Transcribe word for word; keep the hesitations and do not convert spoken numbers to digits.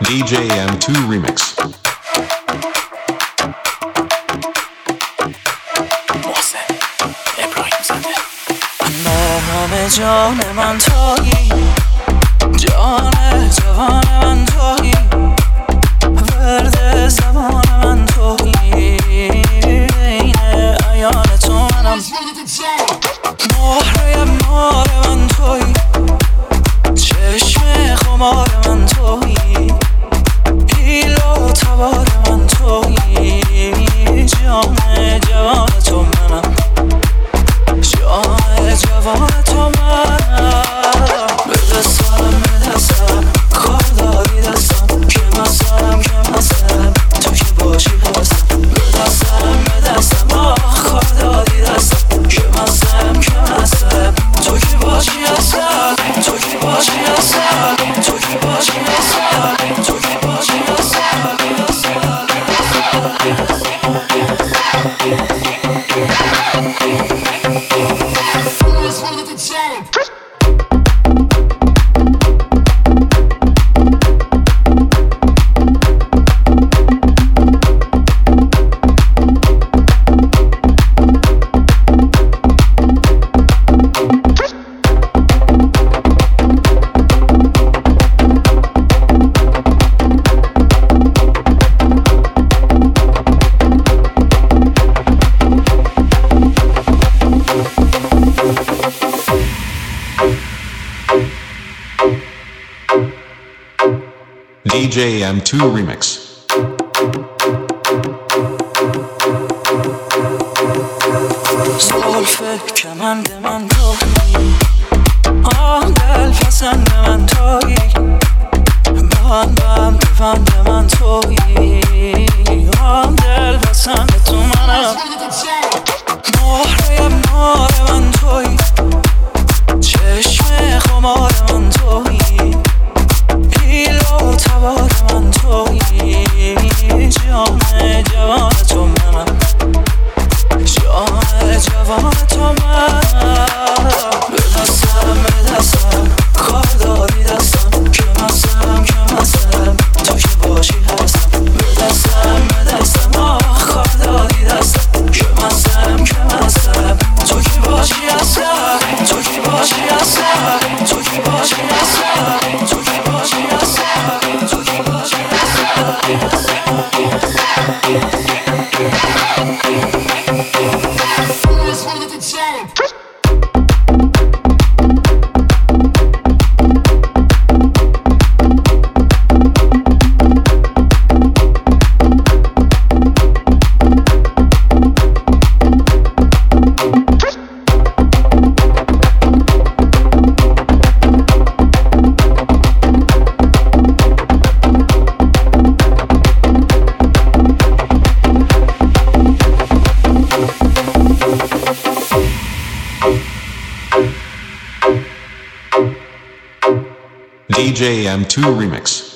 دی جی ام تو Remix. محسن ابراهیم زاده. نام جان من تویی، جان جوان من تویی، ورد زمان من تویی، بین ایان تو منم، مهره مار من تویی، چشم خمار من تویی، پیل و تبار من تویی، جان جوان تو منم، جان جوان تو منم. به دستم به دستم کار داری دستم، که مستم که مستم تو که باشی هستم. به دستم به دستم آه کار داری دستم، که مستم که مستم تو که باشی هستم، تو که باشی هستم، تو که باشی هستم، تو که باشی هستم. دی جی ام تو Remix. زلفه کمند من تویی، آن دل پسند من تویی، بندم بند من تویی، آن دل پسند تو منم، مهره مار من تویی، چشم خمار من تویی، پیل و تبار من تویی، جان جوان تو منم، جان جوان تو منم. به دستم به دستم کار داری دستم، که مستم که مستم تو که باشی هستم. به دستم به دستم آه کار داری دستم، که مستم که مستم تو که باشی هستم، تو که باشی هستم، تو که باشی هستم، تو که باشی هستم، تو که باشی هستم. دی جی ام تو Remix.